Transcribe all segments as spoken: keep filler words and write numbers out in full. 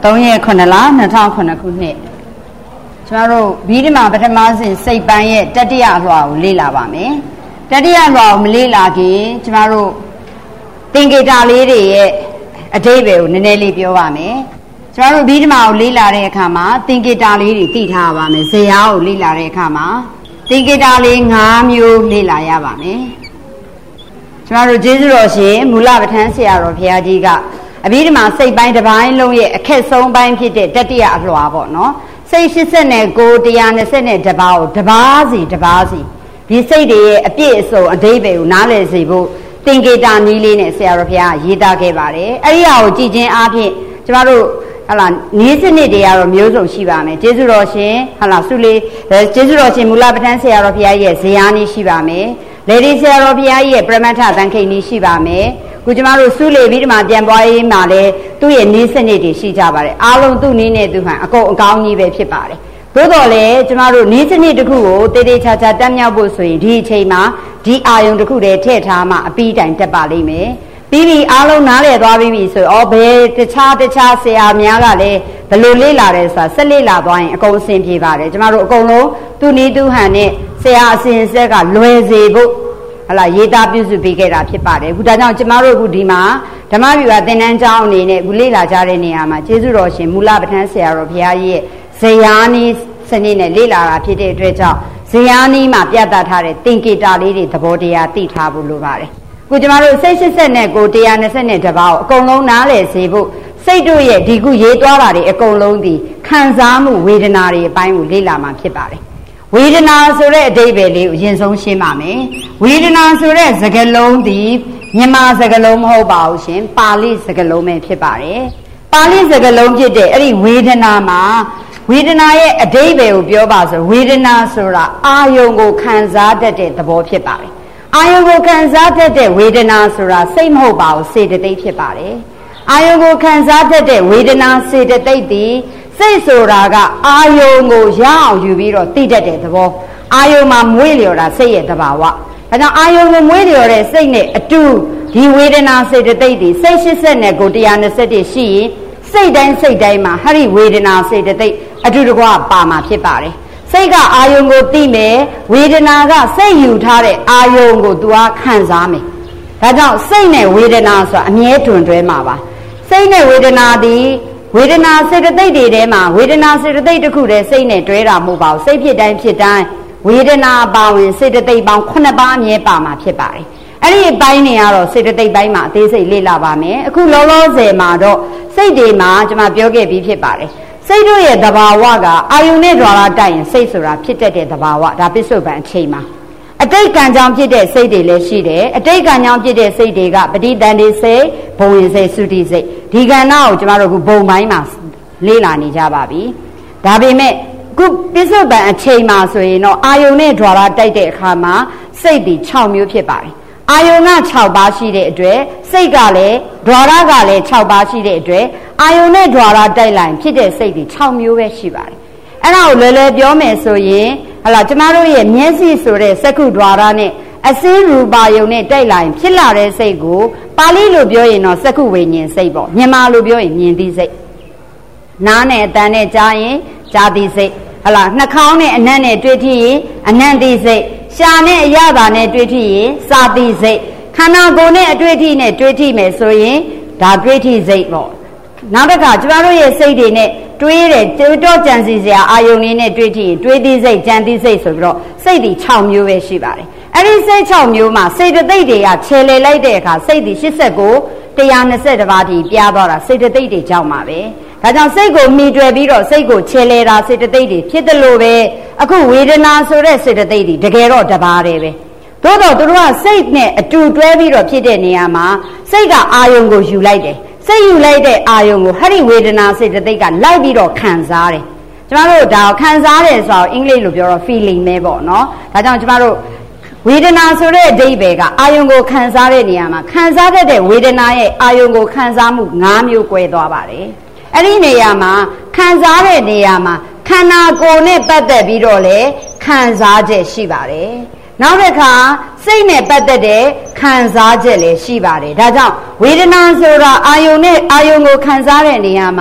သုံးရက်ခုနှစ်လနှစ်ထောင်ခုနှစ်ခုနှစ်ကျွန်တော်တို့ဗီဒီမာပထမစဉ်စိတ်ပိုင်းရဲ့တတိယအလွှာကိုလေ့လာပါမယ်တတိယလွှာကိုမလေ့လာခင်ကျွန်တော်တို့သင်္ကေတလေးတွေရဲ့အဓိပ္ပာယ်ကိုနည်းနည်းလေးပြောပါမယ်ကျွန်တော်တို့ဗီဒီမာကိုလေ့လာတဲ့အခါမှာသင်္ကေတလေးတွေသိထားပါမယ်ဇယားကိုလေ့လာတဲ့အခါမှာသင်္ကေတလေး၅မျိုးလေ့လာရပါမယ်ကျွန်တော်တို့ကျေးဇူးတော်ရှင်မူလပဋ္ဌာန်းဆရာတော်ဘုရားကြီးကအဘိဓမ္မာစိတ်ပိုင်းတစ်ပိုင်းလုံးရဲ့အခက်ဆုံးပိုင်းဖြစ်တဲ့တတိယအလွှာပေါ့နော်စိတ်၈၉ တရား၂၂ပါးကိုတပါးစီတပါးစီဒီစိတ်တွေရဲ့အပြည့်အစုံအဓိပ္ပာယ်ကိုနားလည်စေဖို့သင်္ကေတနည်းလေးနဲ့ဆရာတော်ဘုရားရေးသားခဲ့ပါတယ်အဲ့ဒီဟာကိုကြည်ချင်းအားဖြင့်ကျမတို့ဟလာနည်းစနစ်တွေကတော့မျိုးစုံရှိပါမယ်ကျေးဇူးတော်ရှင်ဟလာဆုလေးကျေးဇူးတော်ရှင်မူလပဋ္ဌာန်းဆရာတော်ဘုရားရဲ့ဇယားနည်းရှိပါမယ်လေဒီဆရာတော်ဘုရားရဲ့ပရမတ္ထသံခိတ်နည်းရှိပါမယ်ခုကျမတို့ဆုလေပြီးဒီမှာပြန်ပွားရေးမှာလဲသူ့ရဲ့နည်းစနစ်တွေရှိကြပါတယ်အားလုံးသူ့နည်းနဲ့သူဟန်အကုန်အကောင်းကြီးပဲဖြစ်ပါတယ်သို့တော်လည်းကျမတို့နည်းစနစ်တစ်ခုကိုတေးသေးချာချာတက်မြောက်ဖို့ဆိုရင်ဒီအချိန်မှာဒီအာယုံတစ်ခုတည်းထည့်ထားမှအပြီးတိုင်တက်ပါလိမ့်မယ်ပြီးပြီးအားလုံးနားလည်သွားပြီးပြီဆိုတော့ဘယ်တခြားတခြားဆရာများကလည်းဘယ်လိုလေ့လာတယ်ဆိုတာဆက်လေ့လာသွားရင်အကုန်အဆင်ပြေပါတယ်ကျမတို့အကုန်လုံးသူ့နည်းသူ့ဟန်နဲ့ဆရာအစဉ်အဆက်ကလွယ်စေဖို့ဟလာရေးသားပြုစုပေးခဲ့တာဖြစ်ပါတယ်အခုဒါကြောင့်ကျမတို့အခုဒီမှာဓမ္မវិဝါသင်တန်းကျောင်းအနေနဲ့အခုလေ့လာကြတဲ့နေရာမှာကျေးဇူးတော်ရှင်မူလပဋ္ဌာန်းဆရာတော်ဘုရားရဲ့ဇယားနည်းစနစ်နဲ့လေ့လာတာဖြစ်တဲ့အတွက်ကြောင့်ဇယားနည်းမှာပြသထားတဲ့သင်္ကေတလေးတွေသဘောတရားသိထားဖို့လိုပါတယ်အခုကျမတို့စိတ်၈၉ တရား၂၂ပါးကိုအကုန်လုံးနားလည်စေဖို့စိတ်တို့ရဲ့ဒီခုရေးသွားတာတွေအကုန်လုံးဒီခံစားမှုဝေဒနာတွေအပိုင်းကိုလေ့လာမှာဖြစ်ပါတယ်ဝေဒနာဆိုတဲ့အဓိပ္ပာယ်လေးကိုအရင်ဆုံးရှင်းပါမယ်ဝေဒနာဆိုတဲ့စကားလုံးဒီမြန်မာစကားလုံးမဟုတ်ပါဘူးရှင်ပါဠိစကားလုံးပဲဖြစ်ပါတယ်ပါဠိစကားလုံးဖြစ်တဲ့အဲ့ဒီဝေဒနာမှာဝေဒနာရဲ့အဓိပ္ပာယ်ကိုပြောပါဆိုဝေဒနာဆိုတာအာယုံကိုခံစားတတ်တဲ့သဘောဖြစ်ပါတယ်အာယုံကိုခံစားတတ်တဲ့ဝေဒနာဆိုတာစိတ်မဟုတ်ပါဘူးစေတသိက်ဖြစ်ပါတယ်အာယုံကိုခံစားတတ်တဲ့ဝေဒနာစေတသိက်သည်စိတ်ဆိုတာကအာယုံကိုရအောင်ယူပြီးတော့သိတတ်တဲ့သဘောအာယုံမှာမွေးလျော်တာစိတ်ရဲ့သဘာဝဒါကြောင့်အာယုံကိုမွေးလျော်တဲ့စိတ်နဲ့အတူဒီဝေဒနာစေတသိက်တွေစိတ်၈၉ တရား၂၁ရှိရင်စိတ်တိုင်းစိတ်တိုင်းမှာဟရိဝေဒနာစေတသိက်အတူတကွပါမှာဖြစ်ပါတယ်စိတ်ကအာယုံကိုသိမယ်ဝေဒနာကစိတ်ယူထားတဲ့အာယုံကိုသူကခံစားမယ်ဒါကြောင့်စိတ်နဲ့ဝေဒနာဆိုတာအမြဲတွင်တွဲမှာပါစိတ်နဲ့ဝေဒနာသည်ဝေဒနာစေတသိက်တွေထဲမှာဝေဒနာစေတသိက်တစ်ခုတည်းစိတ်နဲ့တွဲတာမဟုတ်ပါဘူးစိတ်ဖြစ်တိုင်းဖြစ်တိုင်းဝေဒနာပါဝင်စေတသိက်ပေါင်းခုနှစ်ပါးအမြဲပါမှာဖြစ်ပါတယ်အဲ့ဒီအပိုင်းတွေကတော့စေတသိက်ပိုင်းမှာအသေးစိတ်လေ့လာပါမယ်အခုလောလောဆယ်မှာတော့စိတ်တွေမှာကျွန်မပြောခဲ့ပြီးဖြစ်ပါတယ်စိတ်တို့ရဲ့သဘာဝကအာယုန်နဲ့ द्वार တိုက်ရင်စိတ်ဆိုတာဖြစ်တတ်တဲ့သဘာဝဒါပစ္စုပန်အချိန်မှာအတိတ်ကံကြောင့်ဖြစ်တဲ့စိတ်တွေလည်းရှိတယ်အတိတ်ကံကြောင့်ဖြစ်တဲ့စိတ်တွေကပဋိသန္ဓေစိတ်ဘုံရင်စိတ်သုတိစိတ်ဒီကဏ္ဍကိုကျမတို့ကဘုံပိုင်းမှာလေ့လာနေကြပါပြီဒါပေမဲ့ခုပစ္စုပန်အချိန်မှာဆိုရင်တော့အာယုန်နဲ့ द्वार တိုက်တဲ့အခါမှာစိတ်ဒီ၆မျိုးဖြစ်ပါတယ်အာယုန်က၆ပါးရှိတဲ့အတွက်စိတ်ကလည်း द्वार ကလည်း၆ပါးရှိတဲ့အတွက်အာယုန်နဲ့ द्वार တိုက်လိုက်ဖြစ်တဲ့စိတ်ဒီ၆မျိုးပဲရှိပါတယ်အဲ့ဒါကိုလွယ်လွယ်ပြောမယ်ဆိုရင်ဟလာကျမတို့ရဲ့မျက်စိဆိုတဲ့စက္ခု द्वार နဲ့အစင်းရူပါယုံနဲ့တိုက်လိုက်ဖြစ်လာတဲ့စိတ်ကိုပါဠိလိုပြောရင်တော့စက္ခုဝိညာဉ်စိတ်ပေါ့မြန်မာလိုပြောရင်မြင်သိစိတ်နားနဲ့အတန်နဲ့ကြားရင်ကြားသိစိတ်ဟလာနှာခေါင်းနဲ့အနံ့နဲ့တွေ့ထိရင်အနံ့သိစိတ်ရှာနဲ့အရသာနဲ့တွေ့ထိရင်စာသိစိတ်ခန္ဓာကိုယ်နဲ့အတွေ့အထိနဲ့တွေ့ထိမယ်ဆိုရင်ဒါတွေ့ထိစိတ်ပေါ့နောက်တစ်ခါကျမတို့ရဲ့စိတ်တွေနဲ့တွေးတယ်တွေးတော့ကြံစီစရာအာယုန်လေးနဲ့တွေးထိရင်တွေးသိစိတ်ကြံသိစိတ်ဆိုပြီးတော့စိတ်ဒီ၆မျိုးပဲရှိပါတယ်အဲ့ဒီစိတ်၆မျိုးမှာစေတသိက်တွေကခြေလေလိုက်တဲ့အခါစိတ်ဒီ၈၉ တရား၂၁ပါးဒီပြားသွားတာစေတသိက်တွေကြောင့်ပါပဲဒါကြောင့်စိတ်ကိုမိတွယ်ပြီးတော့စိတ်ကိုခြေလေတာစေတသိက်တွေဖြစ်တယ်လို့ပဲအခုဝေဒနာဆိုတဲ့စေတသိက်တွေတကယ်တော့တပါးတည်းပဲသို့တော့သူတို့ကစိတ်နဲ့အတူတွဲပြီးတော့ဖြစ်တဲ့နေရာမှာစိတ်ကအာယုံကိုယူလိုက်တယ်စိတ်ယူလိုက်တဲ့အာယုံကိုဟရိဝေဒနာစေတသိက်ကလိုက်ပြီးတော့ခံစားတယ်ကျမတို့ဒါကိုခံစားတယ်ဆိုတော့အင်္ဂလိပ်လိုပြောတော့ feeling ပဲပေါ့နော်ဒါကြောင့်ကျမတို့ဝေဒနာဆိုတဲ့အဓိပ္ပာယ်ကအာယုံကိုခံစားတဲ့နေရာမှာခံစားတတ်တဲ့ဝေဒနာရဲ့အာယုံကိုခံစားမှု၅မျိုး꿰သွားပါတယ်အဲ့ဒီနေရာမှာခံစားတဲ့နေရာမှာခန္ဓာကိုယ်နဲ့ပတ်သက်ပြီးတော့လေခံစားချက်ရှိပါတယ်နောက်တစ်ခါစိတ်နဲ့ပတ်သက်တဲ့ခံစားချက်လည်းရှိပါတယ်ဒါကြောင့်ဝေဒနာဆိုတာအာယုံနဲ့အာယုံကိုခံစားတဲ့နေရာမှာ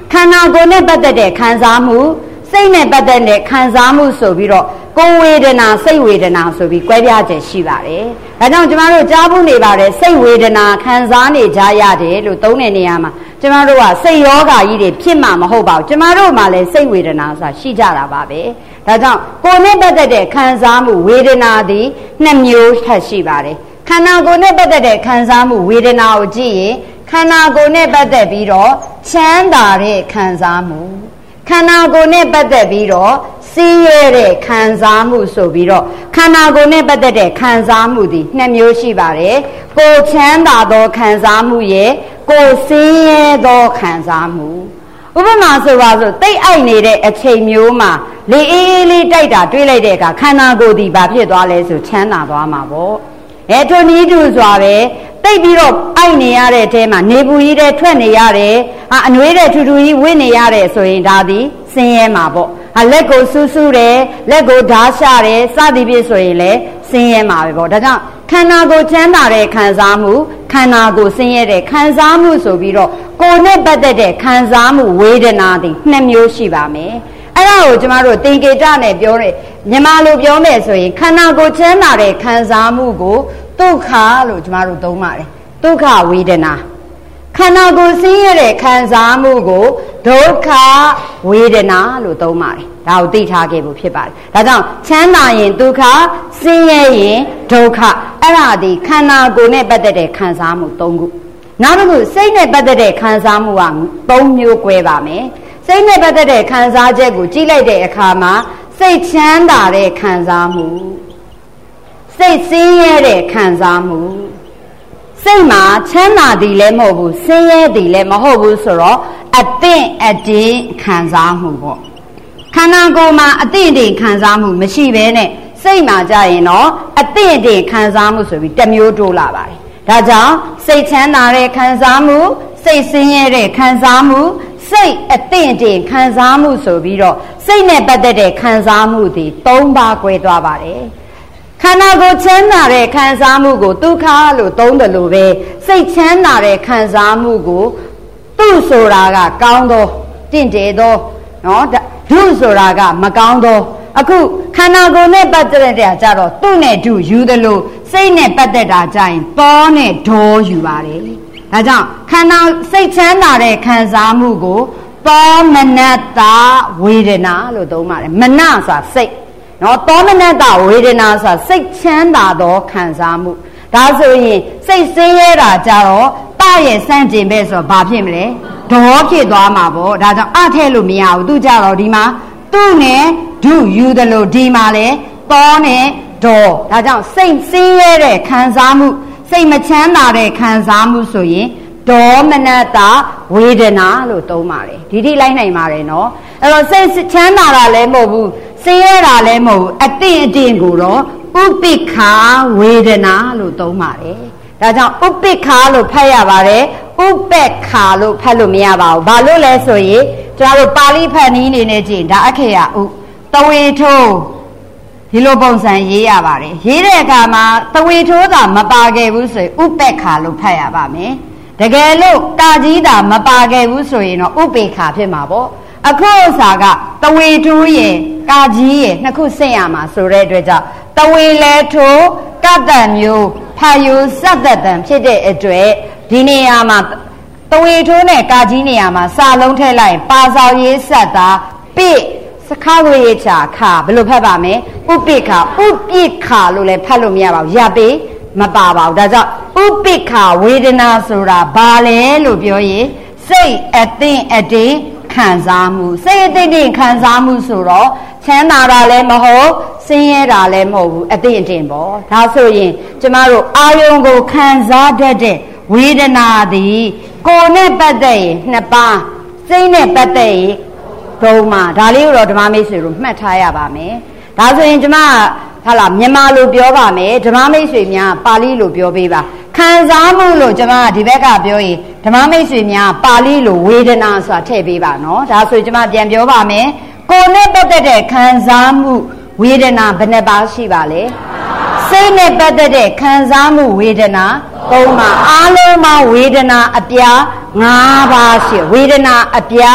ခန္ဓာကိုယ်နဲ့ပတ်သက်တဲ့ခံစားမှုစိတ်နဲ့ပတ်သက်တဲ့ခံစားမှုဆိုပြီးတော့ကိုယ်ဝေဒနာစိတ်ဝေဒနာဆိုပြီးကွဲပြားချက်ရှိပါတယ်။ဒါကြောင့်ကျမတို့ကြားဖို့နေပါတယ်စိတ်ဝေဒနာခံစားနေကြရတယ်လို့သုံးတဲ့နေရာမှာကျမတို့ကစိတ်ယောဂါကြီးတွေဖြစ်မှာမဟုတ်ပါဘူး။ကျမတို့မှလည်းစိတ်ဝေဒနာဆိုတာရှိကြတာပါပဲ။ဒါကြောင့်ကိုယ်နဲ့ပတ်သက်တဲ့ခံစားမှုဝေဒနာသည်နှစ်မျိုးထပ်ရှိပါတယ်။ခန္ဓာကိုယ်နဲ့ပတ်သက်တဲ့ခံစားမှုဝေဒနာကိုကြည့်ရင်ခန္ဓာကိုယ်နဲ့ပတ်သက်ပြီးတော့ချမ်းသာတဲ့ခံစားမှုခန္ဓာကိုယ်နဲ့ပတ်သက်ပြီးတော့ဆင်းရဲတဲ့ခံစားမှုဆိုပြီးတော့ခန္ဓာကိုယ်နဲ့ပတ်သက်တဲ့ခံစားမှုဒီနှစ်မျိုးရှိပါတယ်ကိုယ်ချမ်းသာသောခံစားမှုရဲ့ကိုယ်ဆင်းရဲသောခံစားမှုဥပမာဆိုပါစို့တိတ်အိုက်နေတဲ့အချိန်မျိုးမှာလေအေးအေးလေးတိုက်တာတွေးလိုက်တဲ့အခါခန္ဓာကိုယ်ဒီဘာဖြစ်သွားလဲဆိုချမ်းသာသွားမှာပေါ့အဲထိုနည်းတူစွာပဲတိတ်ပြီးတော့အိုက်နေရတဲ့အထဲမှာနေပူကြီးတဲ့ထွက်နေရတယ်ဟာအနွေးတဲ့ထူထူကြီးဝင့်နေရတယ်ဆိုရင်ဒါသည်ဆင်းရဲမှာပေါ့ဟာလက်ကိုဆူးဆူးတယ်လက်ကိုဓာတ်ရှာတယ်စသည်ဖြင့်ဆိုရင်လည်းဆင်းရဲမှာပဲပေါ့ဒါကြောင့်ခန္ဓာကိုယ်ချမ်းသာတဲ့ခံစားမှုခန္ဓာကိုယ်ဆင်းရဲတဲ့ခံစားမှုဆိုပြီးတော့ကိုယ်နဲ့ပတ်သက်တဲ့ခံစားမှုဝေဒနာသည်နှစ်မျိုးရှိပါမယ်အဲ့ဒါကိုကျမတို့သင်္ကေတနဲ့ပြောတယ်မြန်မာလိုပြောမယ်ဆိုရင်ခန္ဓာကိုယ်ချမ်းသာတဲ့ခံစားမှုကိုဒုက္ခလို့ကျမတို့သုံးပါတယ်ဒုက္ခဝေဒနာခန္ဓာကိုယ်ဆင်းရဲတဲ့ခံစားမှုကိုဒုက္ခဝေဒနာလို့သုံးပါတယ်ဒါကိုသိထားခဲ့ဖို့ဖြစ်ပါတယ်ဒါကြောင့်ချမ်းသာရင်ဒုက္ခဆင်းရဲရင်ဒုက္ခအဲ့ဒါဒီခန္ဓာကိုယ်နဲ့ပတ်သက်တဲ့ခံစားမှု၃ခုနောက်တစ်ခုစိတ်နဲ့ပတ်သက်တဲ့ခံစားမှုက၃မျိုး꿰ပါမယ်စိတ်နဲ့ပတ်သက်တဲ့ခံစားချက်ကိုကြည့်လိုက်တဲ့အခါမှာစိတ်ချမ်းသာတဲ့ခံစားမှုစိတ်ဆင်းရဲတဲ့ခံစားမှုစိတ်မှာချမ်းသာသည်လည်းမဟုတ်ဘူးဆင်းရဲသည်လည်းမဟုတ်ဘူးဆိုတော့အသင့်အတင်းခံစားမှုပေါ့ခန္ဓာကိုယ်မှာအသင့်အတင်းခံစားမှုမရှိဘဲနဲ့စိတ်မှာကြရင်တော့အသင့်အတင်းခံစားမှုဆိုပြီးတစ်မျိုးတိုးလာပါတယ်ဒါကြောင့်စိတ်ချမ်းသာတဲ့ခံစားမှုစိတ်ဆင်းရဲတဲ့ခံစားမှုစိတ်အသင့်အတင်းခံစားမှုဆိုပြီးတော့စိတ်နဲ့ပတ်သက်တဲ့ခံစားမှုတွေ၃ပါး꿰သွားပါတယ်ခန္ဓာကိုယ်ချမ်းသာတဲ့ခံစားမှုကိုဒုက္ခလို့သုံးတယ်လို့ပဲစိတ်ချမ်းသာတဲ့ခံစားမှုကိုသူ့ဆိုတာကကောင်းသောတင့်တယ်သောနော်ဒုဆိုတာကမကောင်းသောအခုခန္ဓာကိုယ်နဲ့ပတ်သက်တဲ့ကြတော့သူ့နဲ့ဒုယူတယ်လို့စိတ်နဲ့ပတ်သက်တာကြရင်သောနဲ့ဒေါယူပါတယ်ဒါကြောင့်ခန္ဓာစိတ်ချမ်းသာတဲ့ခံစားမှုကိုသောမနတဝေဒနာလို့သုံးပါတယ်မနဆိုတာစိတ်နော်သောမနတဝေဒနာဆိုတာစိတ်ချမ်းသာသောခံစားမှုဒါဆိုရင်စိတ်ဆင်းရဲတာကြတော့တရဲ့စန့်ကျင်ပဲဆိုတော့ဘာဖြစ်မလဲဒေါဖြစ်သွားမှာပေါ့ဒါကြောင့်အထဲလို့မရဘူးသူကြတော့ဒီမှာသူ့နဲ့ဒုယူတယ်လို့ဒီမှာလဲသောနဲ့ဒေါဒါကြောင့်စိတ်ဆင်းရဲတဲ့ခံစားမှုစိတ်မချမ်းသာတဲ့ခံစားမှုဆိုရင်ဒေါမနတဝေဒနာလို့သုံးပါတယ်ဒီထိလိုက်နိုင်ပါတယ်နော်အဲ့တော့စိတ်ချမ်းသာတာလည်းမဟုတ်ဘူးဆင်းရဲတာလည်းမဟုတ်ဘူးအတင့်အတင်ကိုတော့ဥပိ္ပခာဝေဒနာလို့သုံးပါတယ်ဒါကြောင့်ဥပိ္ပခာလို့ဖတ်ရပါတယ်ဥပက္ခာလို့ဖတ်လို့မရပါဘူးဘာလို့လဲဆိုရင်ကျွန်တော်တို့ပါဠိဖတ်နည်းအနေနဲ့ကြည့်ဒါအခေယဥတဝေထိုးဒီလိုပုံစံရေးရပါတယ်ရေးတဲ့အခါမှာတဝေထိုးတာမပါခဲ့ဘူးဆိုရင်ဥပက္ခာလို့ဖတ်ရပါမယ်တကယ်လို့ကာကြီးတာမပါခဲ့ဘူးဆိုရင်တော့ဥပေက္ခာဖြစ်မှာပေါ့အခုဥစ္စာကတဝေထိုးရဲ့ကာကြီးရဲ့နှစ်ခုဆင့်ရမှာဆိုတဲ့အတွက်ကြောင့်တဝေလဲထိုးကတ္တမျိုးဖာယူစတ္တတံဖြစ်တဲ့အတွက်ဒီနေရာမှာတဝေထိုးနဲ့ကာကြီးနေရာမှာစာလုံးထည့်လိုက်ပါဆောင်ရေးစက်တာပိစခဝေချာခဘယ်လိုဖတ်ပါမလဲဥပိ္ပခာဥပိ္ပခာလို့လည်းဖတ်လို့မရပါဘူးရပေမပါပါဘူးဒါကြောင့်ဥပိ္ပခာဝေဒနာဆိုတာဘာလဲလို့ပြောရင်စိတ်အသင့်အတင့်ခံစားမှုစိတ်အသင့်အတင့်ခံစားမှုဆိုတော့ချမ်းသာတာလည်းမဟုတ်ဆင်းရဲတာလည်းမဟုတ်ဘူးအသင့်အတင့်ပေါ့ဒါဆိုရင်ကျမတို့အာယုံကိုခံစားတတ်တဲ့ဝေဒနာသည်ကိုယ်နဲ့ပတ်သက်ရင်နှစ်ပါးစိတ်နဲ့ပတ်သက်ရင်သုံးပါဒါလေးကိုတော့ဓမ္မမိတ်ဆွေတို့မှတ်ထားရပါမယ်ဒါဆိုရင်ကျမဟာလားမြန်မာလိုပြောပါမယ်ဓမ္မမိတ်ဆွေများပါဠိလိုပြောပေးပါခံစားမှုလို့ကျမကဒီဘက်ကပြောရင်ဓမ္မမိတ်ဆွေများပါဠိလိုဝေဒနာဆိုတာထည့်ပေးပါနော်ဒါဆိုကျမပြန်ပြောပါမယ်ကိုယ်နဲ့ပတ်သက်တဲ့ခံစားမှုဝေဒနာဘယ်နှပါးရှိပါလဲစိတ်နဲ့ပတ်သက်တဲ့ခံစားမှုဝေဒနာသုံးပါအားလုံးမှာဝေဒနာအပြား၅ပါးရှိဝေဒနာအပြား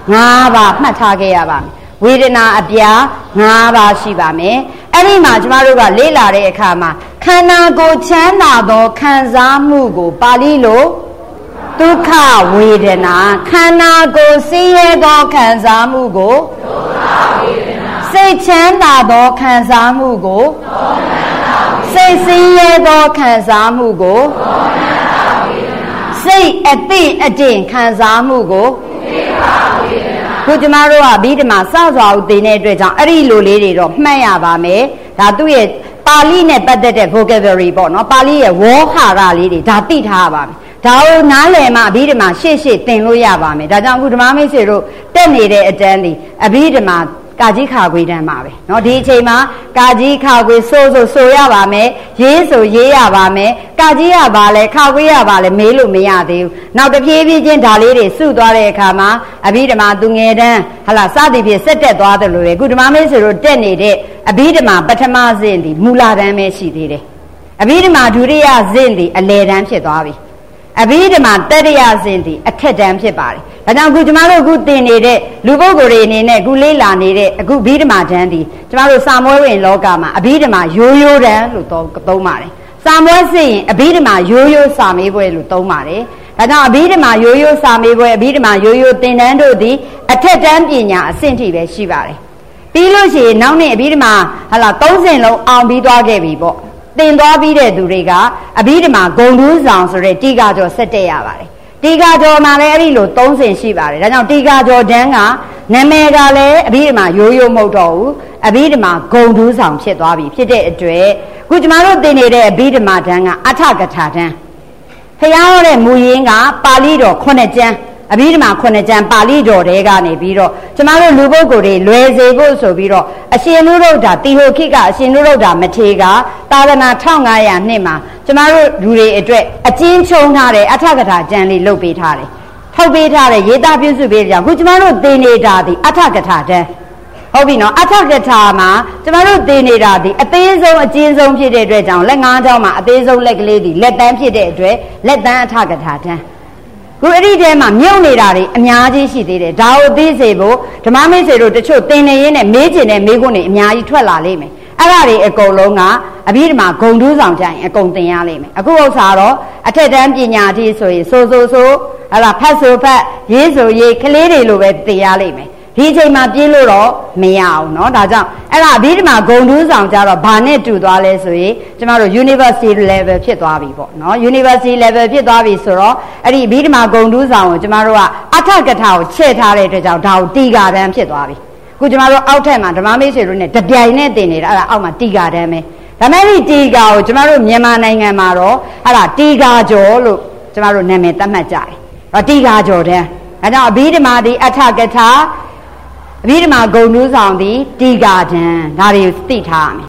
ငါးပါးမှတ်ထားခဲ့ရပါမယ်ဝေဒနာအပြားငါးပါးရှိပါမယ်အဲ့ဒီမှာကျမတို့ကလေ့လာတဲ့အခါမှာခန္ဓာကိုယ်ချမ်းသာသောခံစားမှုကိုပါဠိလိုဒုက္ခဝေဒနာခန္ဓာကိုယ်ဆင်းရဲသောခံစားမှုကိုဒုက္ခဝေဒနာစိတ်ချမ်းသာသောခံစားမှုကိုဒေါမနတာစိတ်ဆင်းရဲသောခံစားမှုကိုဒေါမနတာဝေဒနာစိတ်အသိအတင့်ခံစားမှုကိုဥပေက္ခဝေဒနာခုကျမတို့ကပြီးဒီမှာစစွာဦးသင်တဲ့အတွက်ကြောင့်အဲ့ဒီလိုလေးတွေတော့မှတ်ရပါမယ်ဒါသူ့ရဲ့ပါဠိနဲ့ပတ်သက်တဲ့ vocabulary ပေါ့နော်ပါဠိရဲ့ဝေါဟာရလေးတွေဒါသိထားရပါမယ်ဒါကိုနားလည်မှအဘိဓမ္မာရှေ့ရှေ့သင်လို့ရပါမယ်ဒါကြောင့်အခုဓမ္မမိတ်ဆွေတို့တက်နေတဲ့အတန်းဒီအဘိဓမ္မာကာကြီးခါခွေတန်းပါပဲเนาะဒီအချိန်မှာကာကြီးခါခွေစိုးစိုးဆိုရပါမယ်ရေးဆိုရေးရပါမယ်ကာကြီးရပါလဲခါခွေရပါလဲမေးလို့မရသေးဘူးနောက်တစ်ပြေးပြေးချင်းဒါလေးတွေစုသွားတဲ့အခါမှာအဘိဓမ္မာသူငယ်တန်းဟလာစသည်ဖြင့်ဆက်တက်သွားတယ်လို့လေအခုဓမ္မမိတ်ဆွေတို့တက်နေတဲ့အဘိဓမ္မာပထမဆင့်ဒီမူလတန်းပဲရှိသေးတယ်အဘိဓမ္မာဒုတိယဆင့်ဒီအလယ်တန်းဖြစ်သွားပြီအဘိဓမ္မာတတိယဆင့်ဒီအထက်တန်းဖြစ်ပါတယ်ဒါကြောင့်အခုကျမတို့အခုသင်နေတဲ့လူပုဂ္ဂိုလ်တွေအနေနဲ့အခုလေ့လာနေတဲ့အခုဘိဓမ္မာတန်းဒီကျမတို့စာမွဲဝင်လောကမှာအဘိဓမ္မာရိုးရိုးတန်းလို့သုံးပါတယ်စာမွဲစစ်ရင်အဘိဓမ္မာရိုးရိုးစာမေးပွဲလို့သုံးပါတယ်ဒါကြောင့်အဘိဓမ္မာရိုးရိုးစာမေးပွဲအဘိဓမ္မာရိုးရိုးသင်တန်းတို့သည်အထက်တန်းပညာအဆင့်ထိပဲရှိပါတယ်ပြီးလို့ရှိရင်နောက်နေ့အဘိဓမ္မာဟလာသုံးဆင့်လုံးအောင်ပြီးသွားခဲ့ပြီပေါ့သင်သွားပြီးတဲ့သူတွေကအဘိဓမ္မာဂုံတူးဆောင်ဆိုတဲ့တိကာကျော်ဆက်တက်ရပါတယ်တိကာကျော်မှာလည်းအဲ့ဒီလိုသုံးဆင့်ရှိပါတယ်ဒါကြောင့်တိကာကျော်တန်းကနာမည်ကလည်းအဘိဓမ္မာရိုးရိုးမဟုတ်တော့ဘူးအဘိဓမ္မာဂုံတူးဆောင်ဖြစ်သွားပြီဖြစ်တဲ့အတွက်ခုကျမတို့သင်နေတဲ့အဘိဓမ္မာတန်းကအထကထာတန်းဖျားဟောတဲ့မူရင်းကပါဠိတော်ခုနှစ်ကျမ်းအဘိဓမ္မာခုနှစ်ကျမ်းပါဠိတော်တွေကနေပြီးတော့ကျမတို့လူပုဂ္ဂိုလ်တွေလွယ်စေဖို့ဆိုပြီးတော့အရှင်နုရုဒ္ဓတိဟိုခိကအရှင်နုရုဒ္ဓမထေကသာသနာ၁၅၀၀နှစ်မှာကျမတို့လူတွေအတွက်အကျဉ်းချုံထားတဲ့အထကထာကျမ်းလေးလုပ်ပေးထားတယ်ထုတ်ပေးထားတဲ့ရေးသားပြုစုပေးကြခုကျမတို့သင်နေတာဒီအထကထာတန်းဟုတ်ပြီနော်အထကထာမှာကျမတို့သင်နေတာဒီအသေးဆုံးအကျဉ်းဆုံးဖြစ်တဲ့အတွက်ကြောင့်လက်ငါးချောင်းမှာအသေးဆုံးလက်ကလေးဒီလက်တန်းဖြစ်တဲ့အတွက်လက်တန်းအထကထာတန်းခုအဲ့ဒီထဲမှာမြုပ်နေတာတွေအများကြီးရှိသေးတယ်ဒါကိုသိစေဖို့ဓမ္မမိတ်ဆွေတို့တချို့သင်နေရင်းနဲ့မေးချင်တဲ့မေးခွန်းတွေအများကြီးထွက်လာလိမ့်မယ်အဲ့ဒါတွေအကုန်လုံးကအဘိဓမ္မာဂုံတူးဆောင်ကြရင်အကုန်သင်ရလိမ့်မယ်အခုဥစ္စာတော့အထက်တန်းပညာအထိဆိုရင်ဆိုဆိုဆိုအဲ့ဒါဖတ်ဆိုဖတ်ရေးဆိုရေးကလေးတွေလိုပဲသင်ရလိမ့်မယ်ဒီအချိန်မှာပြင်းလို့တော့မရအောင်เนาะဒါကြောင့်အဲ့ဒါအဘိဓမ္မာဂုံတူးဆောင်ကြတော့ဘာနဲ့တူသွားလဲဆိုရင်ကျမတို့ university level ဖြစ်သွားပြီပေါ့เนาะ university level ဖြစ်သွားပြီဆိုတော့အဲ့ဒီအဘိဓမ္မာဂုံတူးဆောင်ကိုကျမတို့ကအထကထာကိုချဲ့ထားတဲ့အတွက်ကြောင့်ဒါကိုတီကာတန်းဖြစ်သွားပြီခုကျမတို့အောက်ထက်မှာဓမ္မမိတ်ဆွေတို့ ਨੇ တပြိုင်နဲ့သင်နေတာအဲ့ဒါအောက်မှာတီကာတန်းပဲဒါမဲ့ဒီတီကာကိုကျမတို့မြန်မာနိုင်ငံမှာတော့အဲ့ဒါတီကာကျော်လို့ကျမတို့နာမည်သတ်မှတ်ကြတယ်အဲ့တီကာကျော်တန်းအဲ့တော့အဘိဓမ္မာဒီအထကထာအဘိဓမ္မာဂုံတူးဆောင်သည်တီကာတန်းဒါတွေကိုသိထားရမယ်